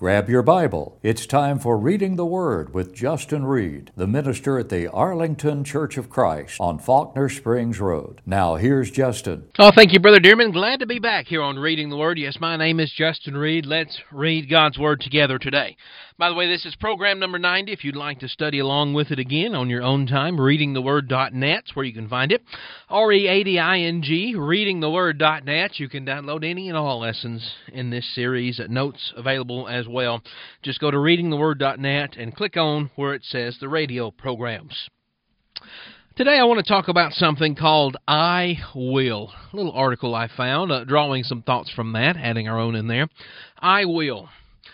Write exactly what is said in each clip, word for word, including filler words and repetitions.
Grab your Bible. It's time for Reading the Word with Justin Reed, the minister at the Arlington Church of Christ on Faulkner Springs Road. Now, here's Justin. Oh, thank you, Brother Dearman. Glad to be back here on Reading the Word. Yes, my name is Justin Reed. Let's read God's Word together today. By the way, this is program number ninety. If you'd like to study along with it again on your own time, reading the word dot net is where you can find it. R E A D I N G, reading the word dot net. You can download any and all lessons in this series. Notes available as well. Just go to reading the word dot net and click on where it says the radio programs. Today I want to talk about something called I Will. A little article I found, uh, drawing some thoughts from that, adding our own in there. I will.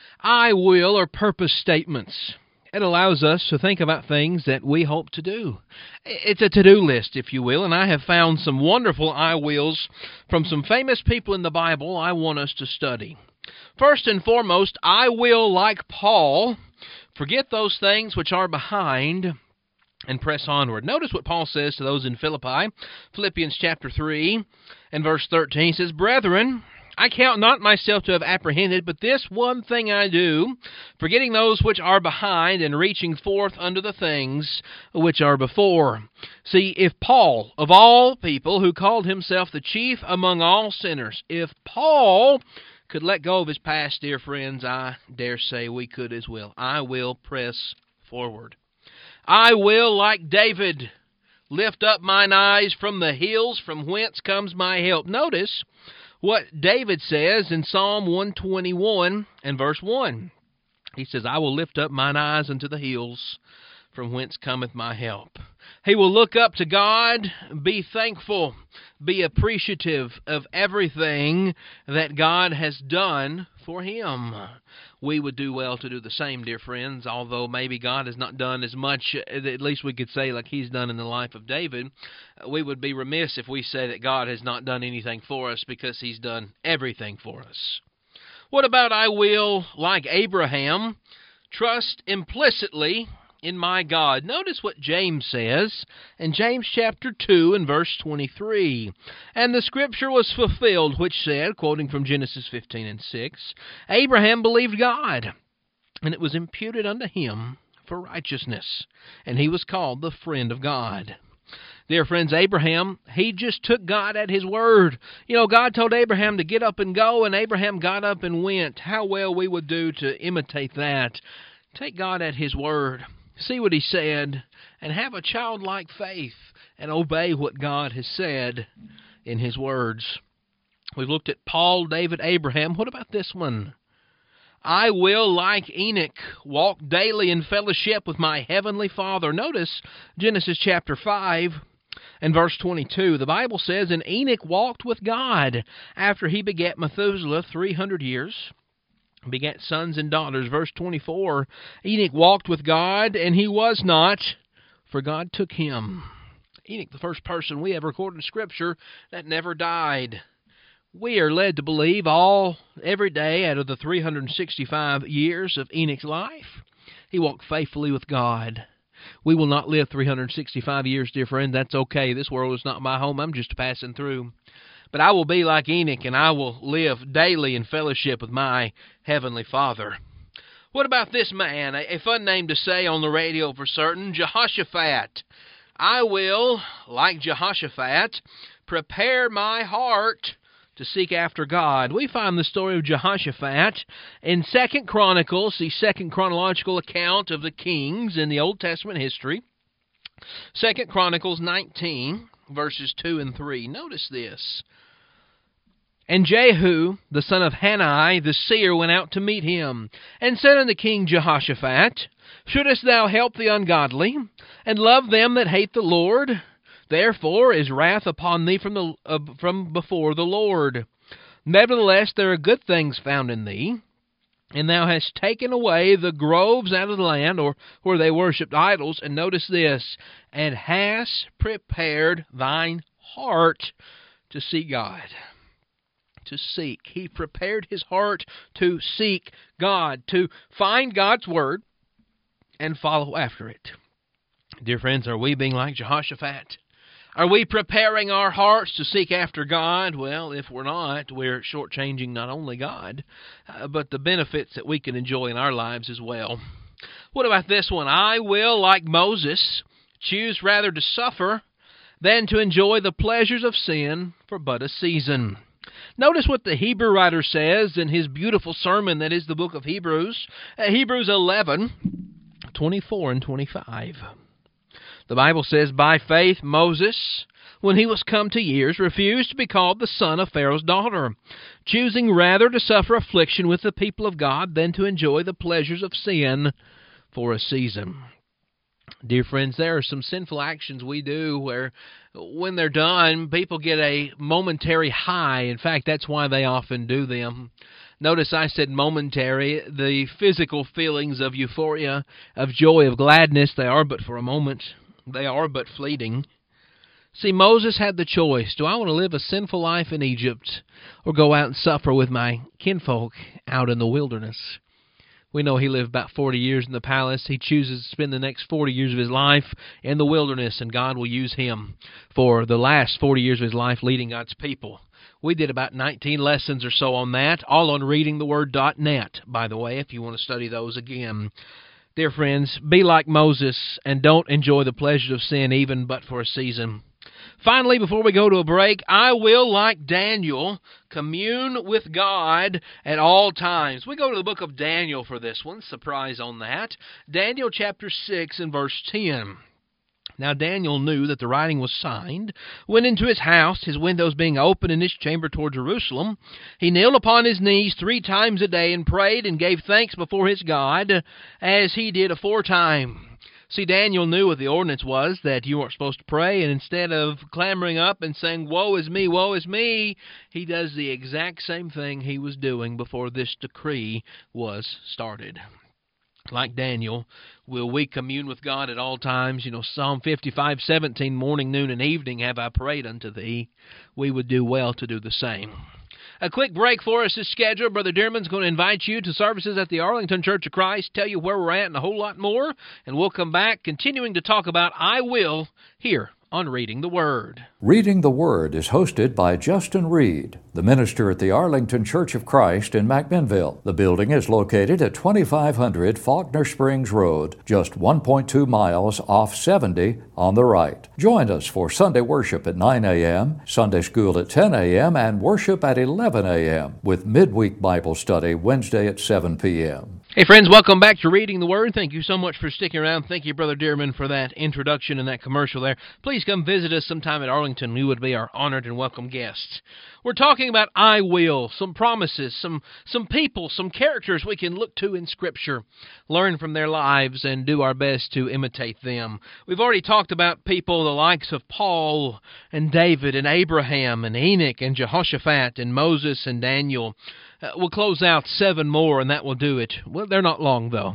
I will are purpose statements. It allows us to think about things that we hope to do. It's a to-do list, if you will, and I have found some wonderful I wills from some famous people in the Bible I want us to study. First and foremost, I will, like Paul, forget those things which are behind and press onward. Notice what Paul says to those in Philippi, Philippians chapter three and verse thirteen. He says, Brethren, I count not myself to have apprehended, but this one thing I do, forgetting those which are behind and reaching forth unto the things which are before. See, if Paul, of all people, who called himself the chief among all sinners, if Paul could let go of his past, dear friends, I dare say we could as well. I will press forward. I will, like David, lift up mine eyes from the hills, from whence comes my help. Notice what David says in Psalm one twenty-one and verse one. He says, I will lift up mine eyes unto the hills, from whence cometh my help. He will look up to God, be thankful, be appreciative of everything that God has done for him. We would do well to do the same, dear friends, although maybe God has not done as much, at least we could say, like he's done in the life of David. We would be remiss if we say that God has not done anything for us, because he's done everything for us. What about I will, like Abraham, trust implicitly in my God? Notice what James says in James chapter two and verse twenty-three. And the scripture was fulfilled, which said, quoting from Genesis fifteen and six, Abraham believed God, and it was imputed unto him for righteousness, and he was called the friend of God. Dear friends, Abraham, he just took God at his word. You know, God told Abraham to get up and go, and Abraham got up and went. How well we would do to imitate that. Take God at his word. See what he said, and have a childlike faith, and obey what God has said in his words. We've looked at Paul, David, Abraham. What about this one? I will, like Enoch, walk daily in fellowship with my heavenly Father. Notice Genesis chapter five and verse twenty-two. The Bible says, and Enoch walked with God after he begat Methuselah three hundred years. Begat sons and daughters. Verse twenty-four, Enoch walked with God, and he was not, for God took him. Enoch, the first person we have recorded in Scripture that never died. We are led to believe all, every day out of the three hundred sixty-five years of Enoch's life, he walked faithfully with God. We will not live three hundred sixty-five years, dear friend. That's okay. This world is not my home. I'm just passing through. But I will be like Enoch, and I will live daily in fellowship with my heavenly Father. What about this man? A fun name to say on the radio for certain, Jehoshaphat. I will, like Jehoshaphat, prepare my heart to seek after God. We find the story of Jehoshaphat in Second Chronicles, the second chronological account of the kings in the Old Testament history. Second Chronicles nineteen, verses two and three. Notice this. And Jehu, the son of Hanani, the seer, went out to meet him, and said unto King Jehoshaphat, Shouldest thou help the ungodly, and love them that hate the Lord? Therefore is wrath upon thee from the uh, from before the Lord. Nevertheless there are good things found in thee, and thou hast taken away the groves out of the land, or where they worshipped idols, and notice this, and hast prepared thine heart to seek God. To seek. He prepared his heart to seek God, to find God's word and follow after it. Dear friends, are we being like Jehoshaphat? Are we preparing our hearts to seek after God? Well, if we're not, we're shortchanging not only God, uh, but the benefits that we can enjoy in our lives as well. What about this one? I will, like Moses, choose rather to suffer than to enjoy the pleasures of sin for but a season. Notice what the Hebrew writer says in his beautiful sermon that is the book of Hebrews, uh, Hebrews eleven, twenty-four and twenty-five. The Bible says, by faith Moses, when he was come to years, refused to be called the son of Pharaoh's daughter, choosing rather to suffer affliction with the people of God than to enjoy the pleasures of sin for a season. Dear friends, there are some sinful actions we do where when they're done, people get a momentary high. In fact, that's why they often do them. Notice I said momentary. The physical feelings of euphoria, of joy, of gladness, they are but for a moment. They are but fleeting. See, Moses had the choice. Do I want to live a sinful life in Egypt or go out and suffer with my kinfolk out in the wilderness? We know he lived about forty years in the palace. He chooses to spend the next forty years of his life in the wilderness, and God will use him for the last forty years of his life leading God's people. We did about nineteen lessons or so on that, all on reading the word dot net, by the way, if you want to study those again. Dear friends, be like Moses and don't enjoy the pleasures of sin even but for a season. Finally, before we go to a break, I will, like Daniel, commune with God at all times. We go to the book of Daniel for this one. Surprise on that. Daniel chapter six and verse ten. Now Daniel knew that the writing was signed, went into his house, his windows being open in his chamber toward Jerusalem. He kneeled upon his knees three times a day and prayed and gave thanks before his God, as he did aforetime. See, Daniel knew what the ordinance was, that you weren't supposed to pray, and instead of clamoring up and saying, woe is me, woe is me, he does the exact same thing he was doing before this decree was started. Like Daniel, will we commune with God at all times? You know, Psalm fifty-five seventeen, morning, noon, and evening have I prayed unto thee. We would do well to do the same. A quick break for us is scheduled. Brother Dearman's going to invite you to services at the Arlington Church of Christ, tell you where we're at and a whole lot more, and we'll come back continuing to talk about I Will here on Reading the Word. Reading the Word is hosted by Justin Reed, the minister at the Arlington Church of Christ in McMinnville. The building is located at twenty-five hundred Faulkner Springs Road, just one point two miles off seventy on the right. Join us for Sunday worship at nine a.m., Sunday school at ten a.m., and worship at eleven a.m., with midweek Bible study Wednesday at seven p.m. Hey friends, welcome back to Reading the Word. Thank you so much for sticking around. Thank you, Brother Dearman, for that introduction and that commercial there. Please come visit us sometime at Arlington. We would be our honored and welcome guests. We're talking about I will, some promises, some some people, some characters we can look to in Scripture, learn from their lives, and do our best to imitate them. We've already talked about people the likes of Paul and David and Abraham and Enoch and Jehoshaphat and Moses and Daniel. Uh, we'll close out seven more, and that will do it. Well, they're not long, though.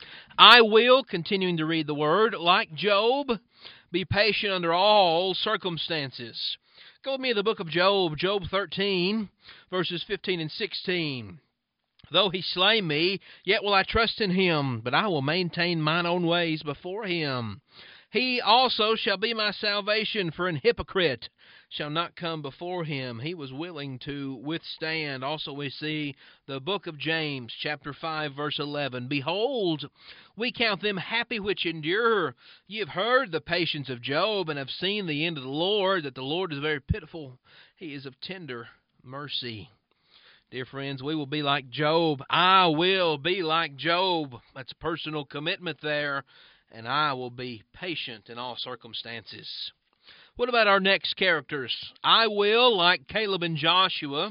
I will, continuing to read the Word, like Job, be patient under all circumstances. Go with me to the book of Job, Job thirteen, verses fifteen and sixteen. Though he slay me, yet will I trust in him, but I will maintain mine own ways before him. He also shall be my salvation, for an hypocrite shall not come before him. He was willing to withstand. Also we see the book of James, chapter five, verse eleven. Behold, we count them happy which endure. Ye have heard the patience of Job, and have seen the end of the Lord, that the Lord is very pitiful. He is of tender mercy. Dear friends, we will be like Job. I will be like Job. That's a personal commitment there. And I will be patient in all circumstances. What about our next characters? I will, like Caleb and Joshua,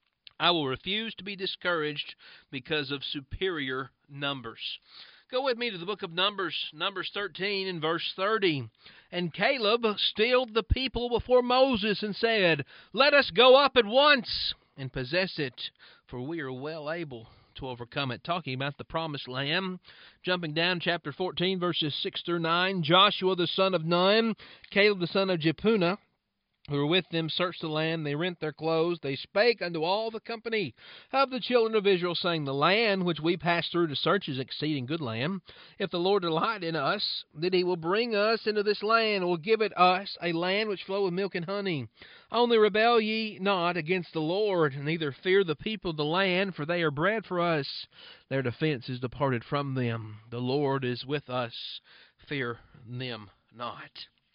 I will refuse to be discouraged because of superior numbers. Go with me to the book of Numbers, Numbers thirteen and verse thirty. And Caleb stilled the people before Moses and said, let us go up at once and possess it, for we are well able to overcome it. Talking about the promised land. Jumping down, chapter fourteen, verses six through nine. Joshua the son of Nun, Caleb the son of Jephunneh, who were with them searched the land, they rent their clothes, they spake unto all the company of the children of Israel, saying, The land which we passed through to search is exceeding good land. If the Lord delight in us, that he will bring us into this land, and will give it us a land which flow with milk and honey. Only rebel ye not against the Lord, neither fear the people of the land, for they are bread for us. Their defense is departed from them. The Lord is with us, fear them not.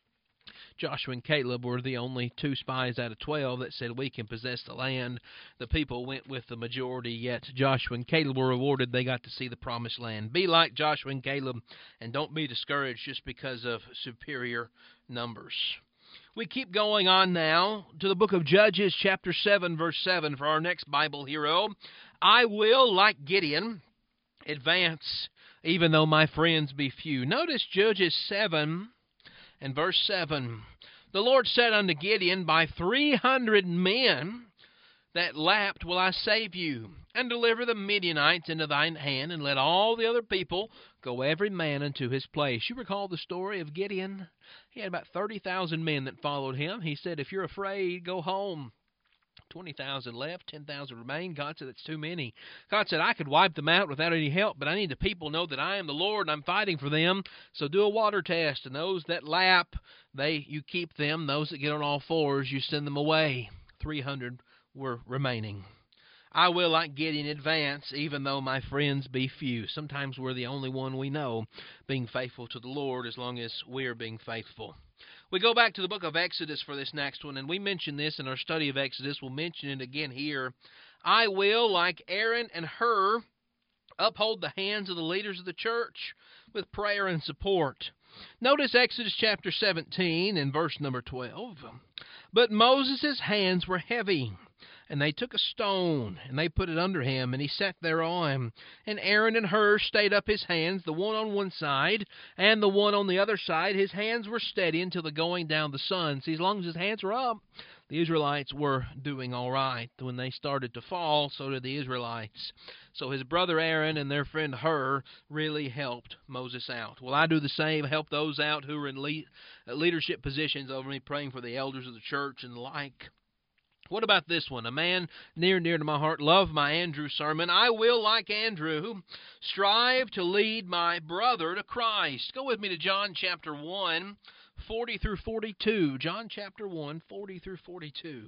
Joshua and Caleb were the only two spies out of twelve that said, we can possess the land. The people went with the majority, yet Joshua and Caleb were rewarded. They got to see the promised land. Be like Joshua and Caleb, and don't be discouraged just because of superior numbers. We keep going on now to the book of Judges, chapter seven, verse seven, for our next Bible hero. I will, like Gideon, advance, even though my friends be few. Notice Judges seven and verse seven. The Lord said unto Gideon, By three hundred men that lapped will I save you, and deliver the Midianites into thine hand, and let all the other people go every man unto his place. You recall the story of Gideon? He had about thirty thousand men that followed him. He said, if you're afraid, go home. twenty thousand left, ten thousand remain. God said, that's too many. God said, I could wipe them out without any help, but I need the people to know that I am the Lord and I'm fighting for them. So do a water test, and those that lap, they you keep them. Those that get on all fours, you send them away. three hundred were remaining. I will, like Gideon, advance, even though my friends be few. Sometimes we're the only one we know being faithful to the Lord, as long as we're being faithful. We go back to the book of Exodus for this next one, and we mentioned this in our study of Exodus. We'll mention it again here. I will, like Aaron and Hur, uphold the hands of the leaders of the church with prayer and support. Notice Exodus chapter seventeen and verse number twelve. But Moses' hands were heavy, and they took a stone, and they put it under him, and he sat thereon. And Aaron and Hur stayed up his hands, the one on one side, and the one on the other side. His hands were steady until the going down of the sun. See, as long as his hands were up, the Israelites were doing all right. When they started to fall, so did the Israelites. So his brother Aaron and their friend Hur really helped Moses out. Well, I do the same, help those out who are in lead, leadership positions over me, praying for the elders of the church and the like. What about this one? A man near near to my heart. Love my Andrew sermon. I will, like Andrew, strive to lead my brother to Christ. Go with me to John chapter one, forty through forty-two. John chapter one, forty through forty-two.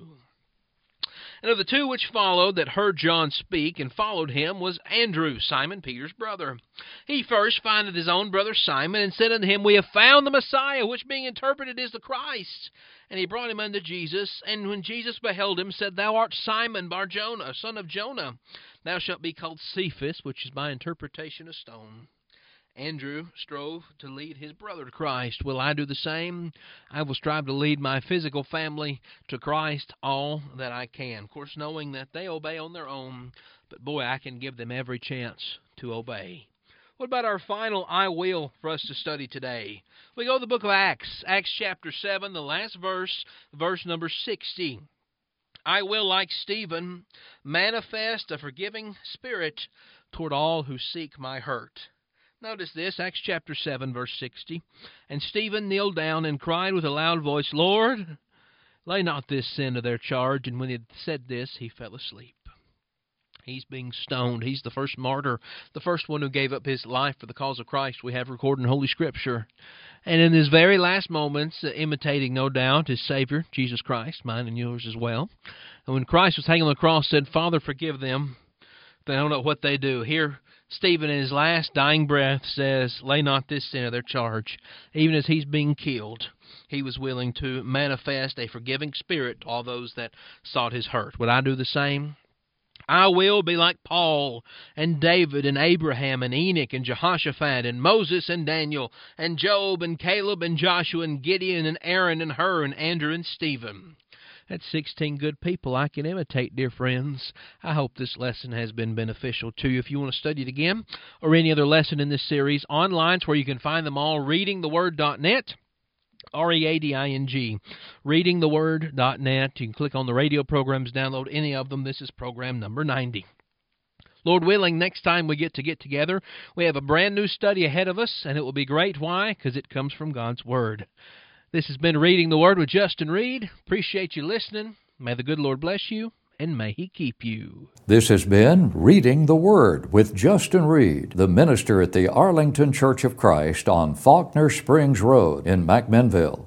And of the two which followed that heard John speak and followed him was Andrew, Simon Peter's brother. He first findeth his own brother Simon, and said unto him, We have found the Messiah, which being interpreted is the Christ. And he brought him unto Jesus, and when Jesus beheld him, said, Thou art Simon Bar-Jonah, son of Jonah. Thou shalt be called Cephas, which is by interpretation a stone. Andrew strove to lead his brother to Christ. Will I do the same? I will strive to lead my physical family to Christ all that I can. Of course, knowing that they obey on their own, but boy, I can give them every chance to obey. What about our final I will for us to study today? We go to the book of Acts, Acts chapter seven, the last verse, verse number sixty. I will, like Stephen, manifest a forgiving spirit toward all who seek my hurt. Notice this, Acts chapter seven, verse sixty. And Stephen kneeled down and cried with a loud voice, Lord, lay not this sin to their charge. And when he had said this, he fell asleep. He's being stoned. He's the first martyr, the first one who gave up his life for the cause of Christ. We have recorded in Holy Scripture. And in his very last moments, uh, imitating, no doubt, his Savior, Jesus Christ, mine and yours as well. And when Christ was hanging on the cross, said, Father, forgive them. They don't know what they do. Here, Stephen, in his last dying breath, says, lay not this sin to their charge. Even as he's being killed, he was willing to manifest a forgiving spirit to all those that sought his hurt. Would I do the same? I will be like Paul and David and Abraham and Enoch and Jehoshaphat and Moses and Daniel and Job and Caleb and Joshua and Gideon and Aaron and Hur and Andrew and Stephen. That's sixteen good people I can imitate, dear friends. I hope this lesson has been beneficial to you. If you want to study it again or any other lesson in this series, online's where you can find them all, reading the word dot net. R E A D I N G, reading the word dot net. You can click on the radio programs, download any of them. This is program number ninety. Lord willing, next time we get to get together, we have a brand new study ahead of us, and it will be great. Why? Because it comes from God's Word. This has been Reading the Word with Justin Reed. Appreciate you listening. May the good Lord bless you, and may He keep you. This has been Reading the Word with Justin Reed, the minister at the Arlington Church of Christ on Faulkner Springs Road in McMinnville.